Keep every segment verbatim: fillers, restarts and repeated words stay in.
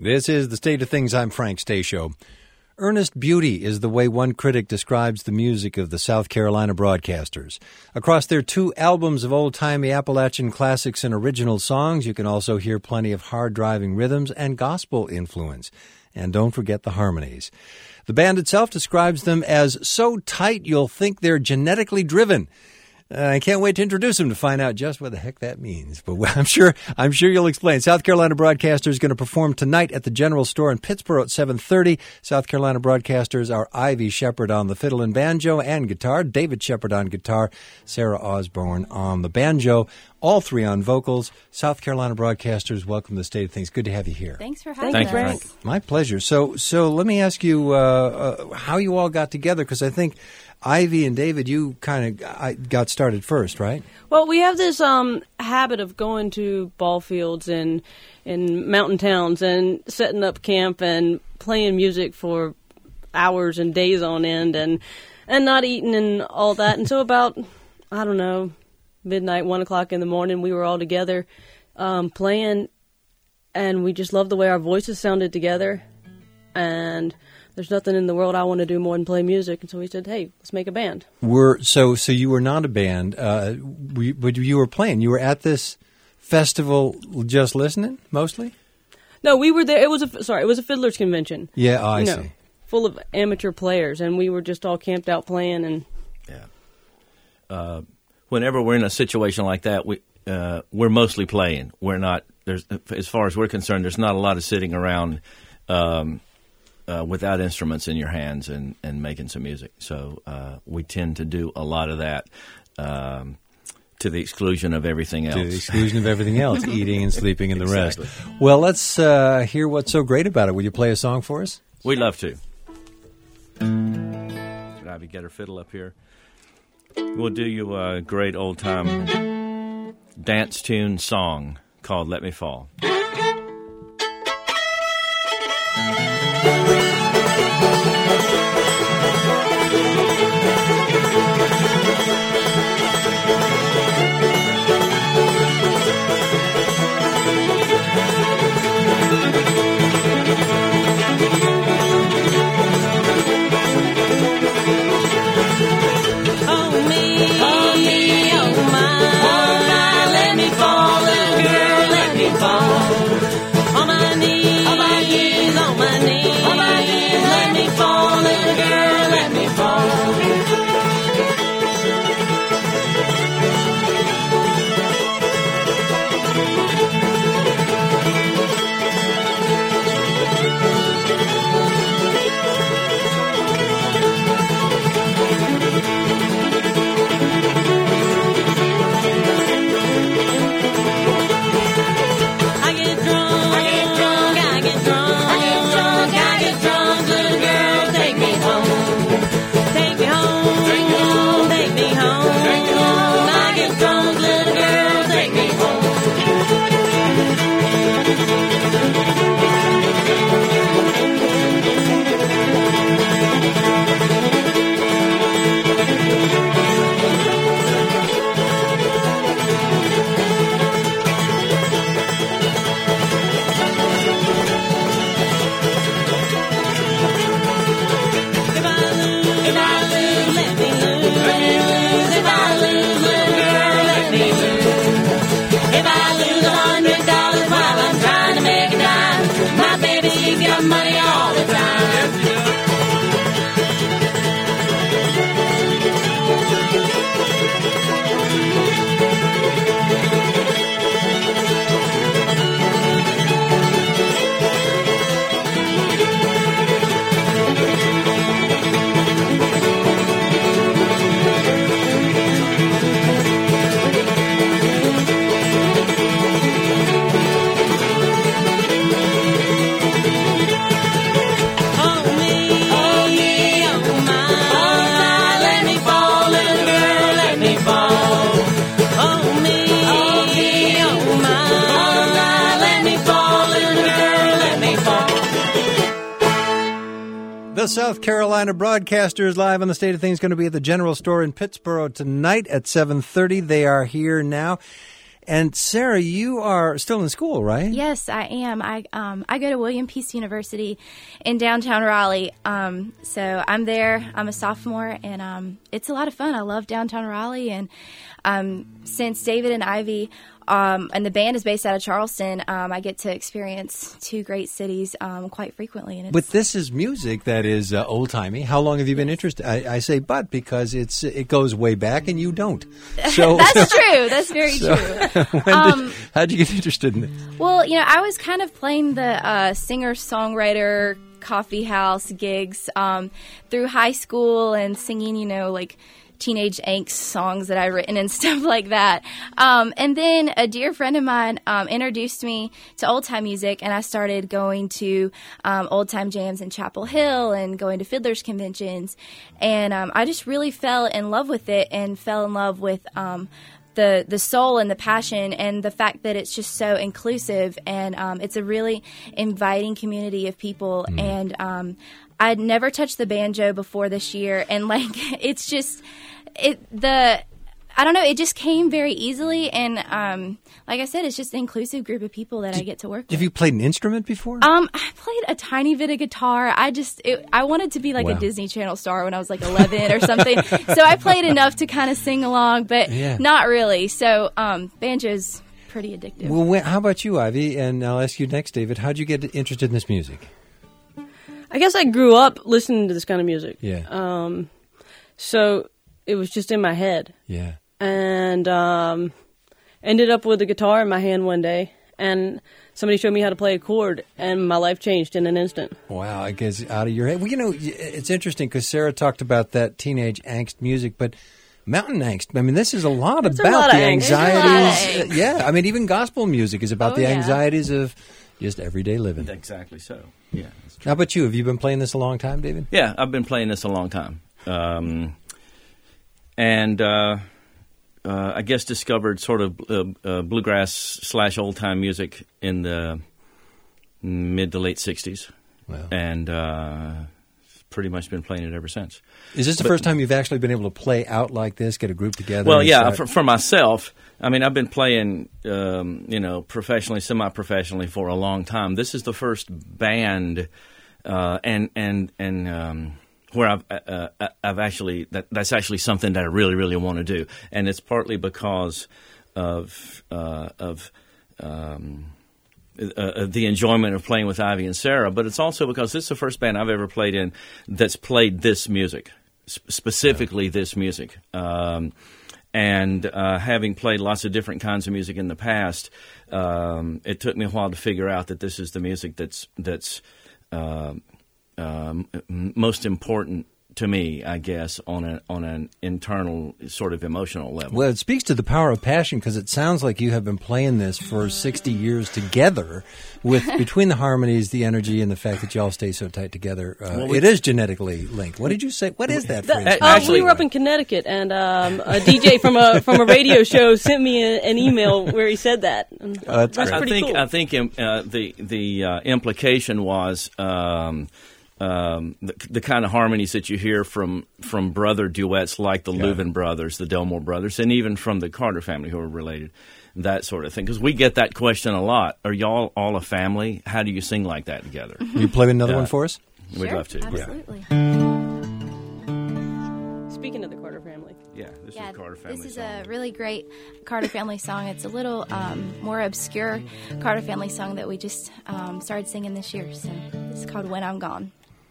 This is The State of Things. I'm Frank Stasio. Earnest beauty is the way one critic describes the music of the South Carolina broadcasters. Across their two albums of old-timey Appalachian classics and original songs, you can also hear plenty of hard-driving rhythms and gospel influence. And don't forget the harmonies. The band itself describes them as so tight you'll think they're genetically driven. Uh, I can't wait to introduce them to find out just what the heck that means. But I'm sure I'm sure you'll explain. South Carolina Broadcasters going to perform tonight at the General Store in Pittsboro at seven thirty. South Carolina Broadcasters are Ivy Shepard on the fiddle and banjo and guitar, David Shepard on guitar, Sarah Osborne on the banjo, all three on vocals. South Carolina Broadcasters, welcome to the State of Things. Good to have you here. Thanks for having Thank us. you, Frank. My pleasure. So, so let me ask you uh, uh, how you all got together, because I think Ivy and David, you kind of got started first, right? Well, we have this um, habit of going to ball fields and in mountain towns and setting up camp and playing music for hours and days on end and and not eating and all that. And so about, I don't know, midnight, one o'clock in the morning, we were all together um, playing, and we just loved the way our voices sounded together. And there's nothing in the world I want to do more than play music. And so we said, hey, let's make a band. Were so so you were not a band, uh, we, but you were playing. You were at this festival just listening, mostly? No, we were there. It was a, sorry, it was a fiddler's convention. Yeah, oh, I you know, see. Full of amateur players, and we were just all camped out playing. And yeah. Uh, whenever we're in a situation like that, we, uh, we're mostly playing. We're not, there's, as far as we're concerned, there's not a lot of sitting around um Uh, without instruments in your hands and, and making some music. So uh, we tend to do a lot of that um, to the exclusion of everything else. To the exclusion of everything else, eating and sleeping and the Exactly. rest. Well, let's uh, hear what's so great about it. Will you play a song for us? We'd love to. Should Ivy get her fiddle up here? We'll do you a great old-time dance tune song called Let Me Fall. The South Carolina Broadcasters live on the State of Things going to be at the General Store in Pittsboro tonight at seven thirty. They are here now. And Sarah, you are still in school, right? Yes, I am. I um, I go to William Peace University in downtown Raleigh. Um, so I'm there. I'm a sophomore, and um, it's a lot of fun. I love downtown Raleigh, and um, since David and Ivy um, and the band is based out of Charleston, um, I get to experience two great cities um, quite frequently. And it's, but this is music that is uh, old timey. How long have you been interested? I, I say, but because it's it goes way back, and you don't. So that's true. That's very so, true. when Um, did, how'd you get interested in it? Well, you know, I was kind of playing the uh, singer-songwriter coffee house gigs um, through high school and singing, you know, like teenage angst songs that I've written and stuff like that. Um, and then a dear friend of mine um, introduced me to old-time music, and I started going to um, old-time jams in Chapel Hill and going to fiddlers conventions. And um, I just really fell in love with it and fell in love with um, the the soul and the passion and the fact that it's just so inclusive, and um, it's a really inviting community of people. Mm. And um, I'd never touched the banjo before this year, and like it's just it the I don't know, it just came very easily, and um, like I said, it's just an inclusive group of people that did, I get to work with. Have you played an instrument before? Um, I played a tiny bit of guitar. I just, it, I wanted to be like wow. a Disney Channel star when I was like eleven or something. So I played enough to kind of sing along, but yeah. not really. So um, banjo's pretty addictive. Well, when, how about you, Ivy? And I'll ask you next, David. How'd you get interested in this music? I guess I grew up listening to this kind of music. Yeah. Um, so it was just in my head. Yeah. And um, ended up with a guitar in my hand one day, and somebody showed me how to play a chord, and my life changed in an instant. Wow, I guess out of your head. Well, you know, it's interesting because Sarah talked about that teenage angst music, but mountain angst, I mean, this is a lot There's about a lot the of angst. anxieties. Uh, yeah, I mean, even gospel music is about Oh, the yeah. anxieties of just everyday living. Exactly so. Yeah. That's true. How about you? Have you been playing this a long time, David? Yeah, I've been playing this a long time. Um, and uh, uh, I guess discovered sort of uh, uh, bluegrass slash old time music in the mid to late sixties. Wow. And uh, pretty much been playing it ever since. Is this the But- first time you've actually been able to play out like this, get a group together? Well, and yeah, start- for, for myself, I mean, I've been playing, um, you know, professionally, semi-professionally for a long time. This is the first band, uh, and and and um, where I've uh, uh, I've actually that, that's actually something that I really really want to do, and it's partly because of uh, of. Um, Uh, the enjoyment of playing with Ivy and Sarah, but it's also because this is the first band I've ever played in that's played this music, sp- specifically this music. Um, and uh, having played lots of different kinds of music in the past, um, it took me a while to figure out that this is the music that's that's uh, um, most important to me, I guess, on a, on an internal sort of emotional level. Well, it speaks to the power of passion because it sounds like you have been playing this for sixty years together with between the harmonies, the energy, and the fact that you all stay so tight together. Uh, Well, we- it is genetically linked. What did you say? What is that phrase? Uh, Actually- we were up in Connecticut, and um, a D J from a from a radio show sent me a, an email where he said that. And Oh, that's that's great. I pretty think cool. I think um, uh, the the uh, implication was um, um, the, the kind of harmonies that you hear from from brother duets like the Yeah. Louvin brothers, the Delmore brothers, and even from the Carter family who are related, that sort of thing. Because we get that question a lot: are y'all all a family? How do you sing like that together? You play another Yeah. one for us? We'd Sure, love to. Yeah. Absolutely. Speaking of the Carter family, Yeah, this Yeah, is a Carter family this is song. a really great Carter family song. It's a little um, more obscure Carter family song that we just um, started singing this year. So this is called When I'm Gone.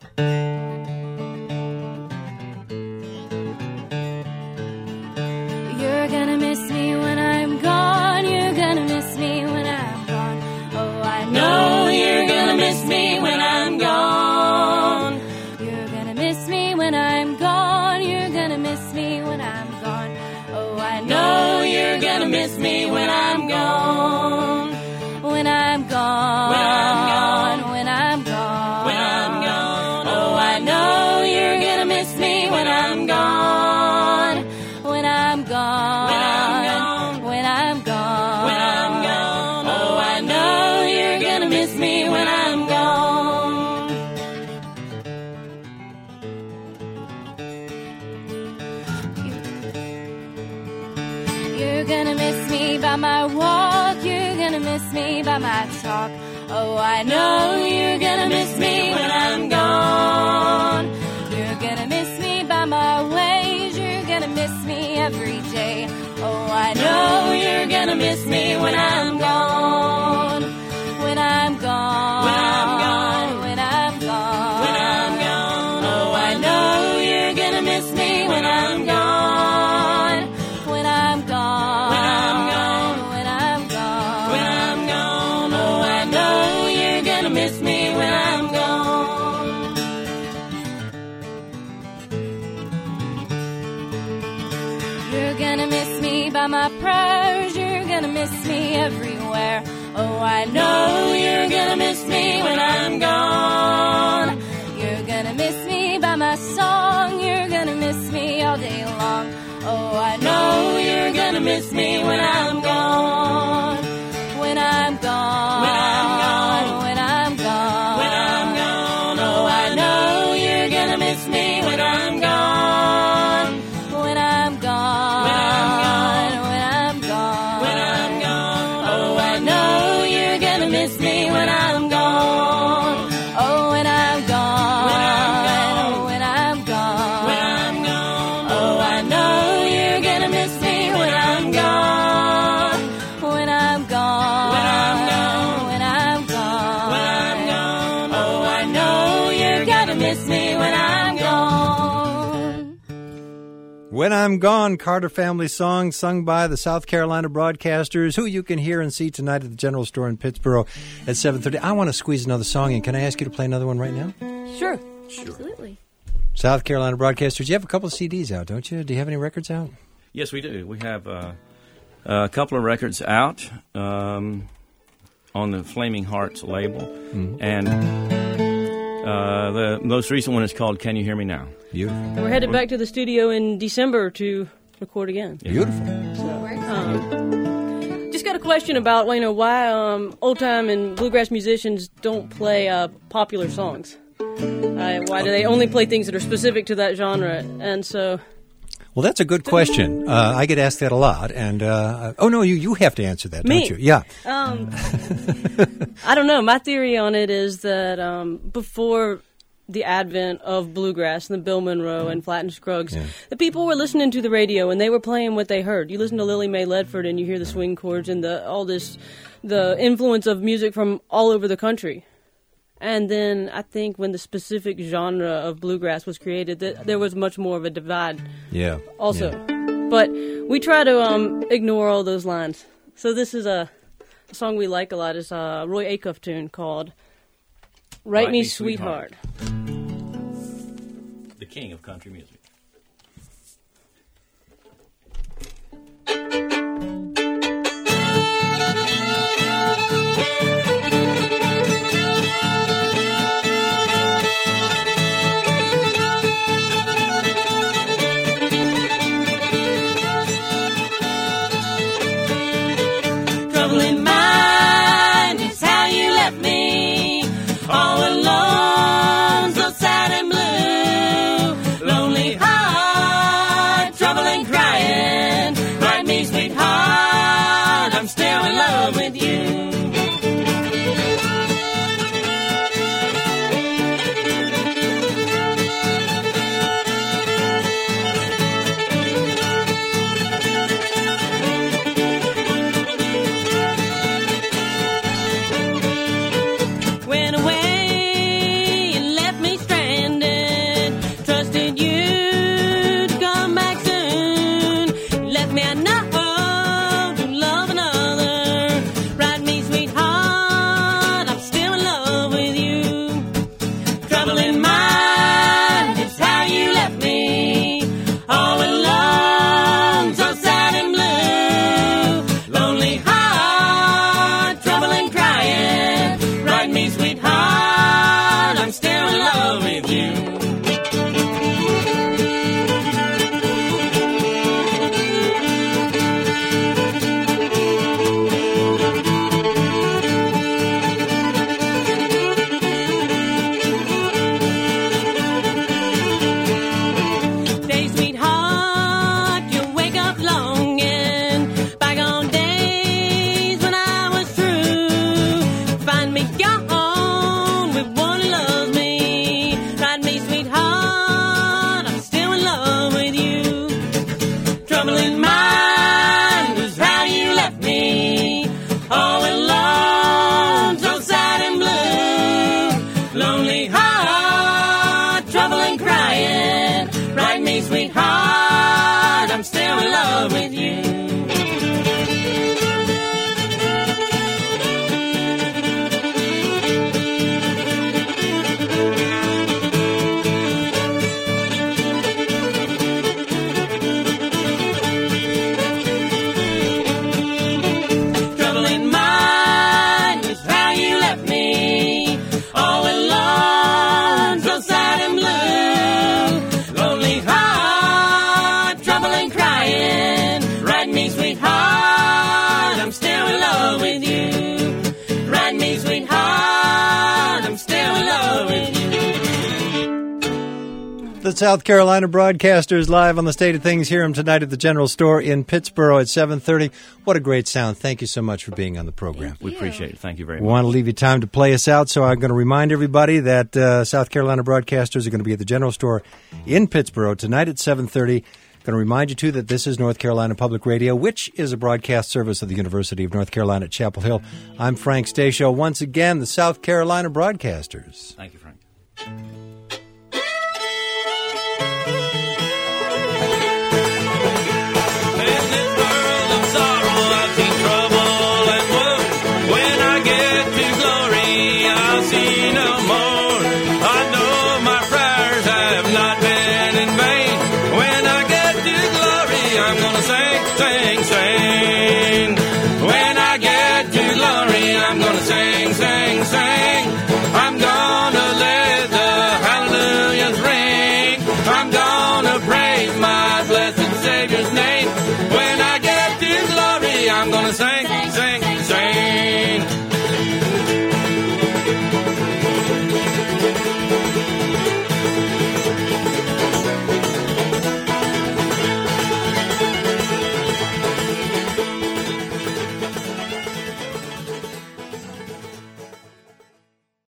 You're gonna miss me when I'm gone. You're gonna miss me when I'm gone. Oh, I know you're gonna miss me when I'm gone. You're gonna miss me when I'm gone. You're gonna miss me when I'm gone. Oh, I know you're gonna miss me when I'm gone. When I'm gone. When I'm gone. When I'm gone. When I'm gone. Oh, I know Oh, I know you're gonna miss me when I'm gone. You're gonna miss me by my ways. You're gonna miss me every day. Oh, I know you're gonna miss me when I'm gone. When I'm gone. When I'm gone. When I'm gone. When I'm gone. Oh, I know you're gonna miss me when I'm gone. When I'm gone. When I'm gone. When I'm gone. When I'm gone. Oh, I know you're gonna miss me when I'm gone. You're gonna miss me by my prayers. You're gonna miss me everywhere. Oh, I know you're gonna miss me when I'm gone. You're gonna miss me by my song. You're gonna miss me all day long. Oh, I know you're gonna miss me when I'm gone. When I'm gone. When I'm gone. When I'm gone. When I'm gone. Oh, I know you're gonna miss me when I'm gone. When I'm gone. When I'm gone. When I'm gone. When I'm gone. Oh, I know you're gonna miss me when I'm gone. Oh, when I'm gone. When I'm gone. When I'm gone. Oh, I know you're gonna miss me when I'm gone. When I'm gone. When I'm gone. When I'm gone. When I'm gone. Oh, I know you're gonna miss me when I'm gone. When I'm Gone, Carter Family song sung by the South Carolina Broadcasters, who you can hear and see tonight at the General Store in Pittsboro at seven thirty. I want to squeeze another song in. Can I ask you to play another one right now? Sure. Absolutely. South Carolina Broadcasters, you have a couple of C Ds out, don't you? Do you have any records out? Yes, we do. We have uh, a couple of records out um, on the Flaming Hearts label, mm-hmm. and uh, the most recent one is called Can You Hear Me Now? Beautiful. And we're headed back to the studio in December to record again. Beautiful. Um, just got a question about, you know, why um, old-time and bluegrass musicians don't play uh, popular songs. Uh, why do they only play things that are specific to that genre? And so... Well, that's a good question. Uh, I get asked that a lot. And, uh, oh, no, you, you have to answer that, Me? don't you? Yeah. Um, I don't know. My theory on it is that um, before the advent of bluegrass and the Bill Monroe and Flatt and Scruggs, yeah. the people were listening to the radio and they were playing what they heard. You listen to Lily Mae Ledford and you hear the swing chords and the all this, the influence of music from all over the country. And then I think when the specific genre of bluegrass was created, that there was much more of a divide. Yeah. Also, yeah. But we try to um, ignore all those lines. So this is a, a song we like a lot. It's a Roy Acuff tune called "Write, Write Me, Sweetheart." Sweetheart. The king of country music. In mind is how you left me all alone, so sad and blue. Lonely The South Carolina Broadcasters live on the State of Things. Hear them tonight at the General Store in Pittsboro at seven thirty. What a great sound. Thank you so much for being on the program. We appreciate it. Thank you very We much. want to leave you time to play us out, so I'm going to remind everybody that uh, South Carolina Broadcasters are going to be at the General Store in Pittsboro tonight at seven thirty. Going to remind you, too, that this is North Carolina Public Radio, which is a broadcast service of the University of North Carolina at Chapel Hill. I'm Frank Stasio. Once again, the South Carolina Broadcasters. Thank you, Frank.